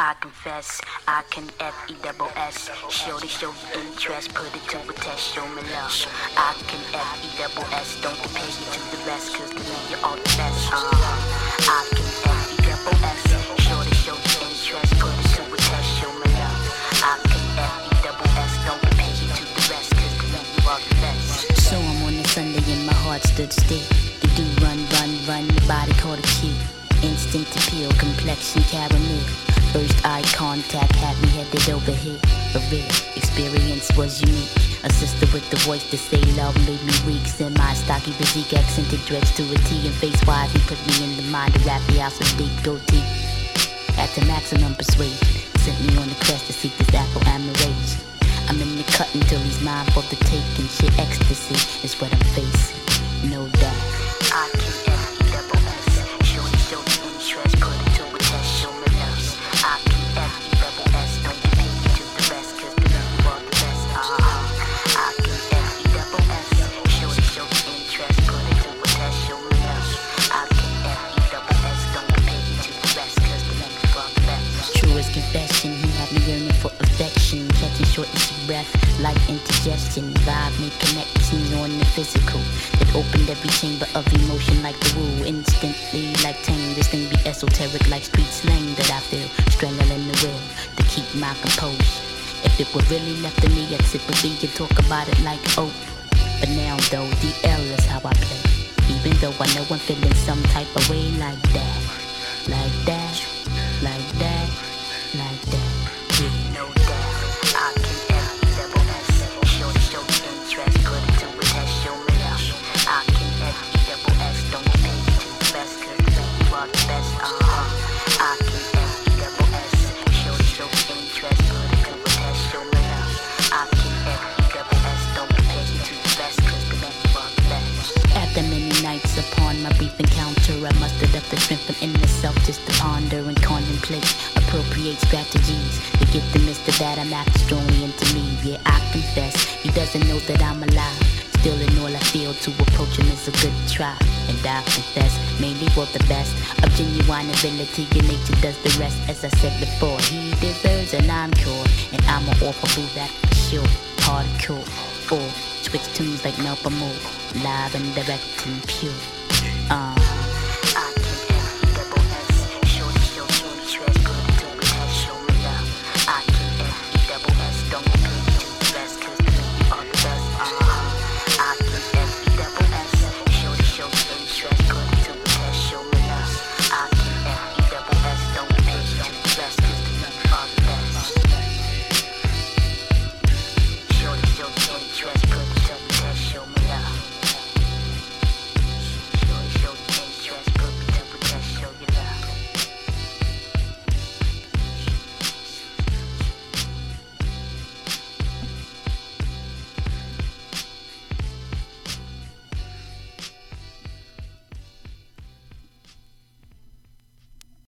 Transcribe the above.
I confess, I can F-E-double-S. Shorty show you interest, put it to a test, show me love. I can F-E-double-S, don't compare you to the rest, cause to me you're all the best. I can F-E-double-S. Shorty show you interest, put it to a test, show me love. I can F-E-double-S, don't compare you to the rest, cause to me you all the best. So I'm on a Sunday and my heart stood still. You do run, your body caught a cue. Instinct appeal, complexion caramel. First eye contact had me headed over here. A real experience was unique. A sister with the voice to say love made me weak. Semi-stocky physique, accented dreads to a T. And face-wise, he put me in the mind of rap, the house of deep goatee. At the maximum persuasion, sent me on the quest to seek this apple amarage. I'm in the cut until he's mine for the taking. Shit, ecstasy is what I'm facing, no doubt. I can F-E-double-S. Shorty show you interest, put it to a test, show me love. I can F-E-double-S, don't compare you to the rest, cause to me you are the best. I can F-E-double-S. Shorty show you interest, put it to a test, show me love. I can F-E-double-S, don't compare you to the rest, cause to me you are the best. True as confession, he had me yearning for affection. Catching shortness of breath, like indigestion. Vibe made connections on the physical that opened every chamber of emotion like the woo. Instantly like tang, this thing be esoteric like street slang that I feel strangling the will to keep my composure. If it were really left to me, I'd sip a beer and talk about it like oh. But now though, DL is how I play. Even though I know I'm feeling some type of way like that, like that, like that, like that. Yeah. No doubt, I can F-E-double-S. Shorty show you interest, put it to a test, show me love. I can F-E-double-S, don't compare you to the best, cause to me you are the best. I can F-E-double-S. Shorty show you interest, put it to a test, show me love. I can F-E-double-S, don't compare you to the best, cause to me you are the best. After many nights upon my brief encounter, I mustered up the strength from inner self just to ponder and contemplate, appropriate strategies to get the Mr. that I'm after strongly into me. Yeah, I confess, he doesn't know that I'm alive. Still in all I feel to approach him is a good try. And I confess, mainly for the best of genuine ability, your nature does the rest. As I said before, he deserves and I'm cured. And I'm an awful that for sure. Hardcore, or switch tunes like Melba Moore. Live and direct and pure.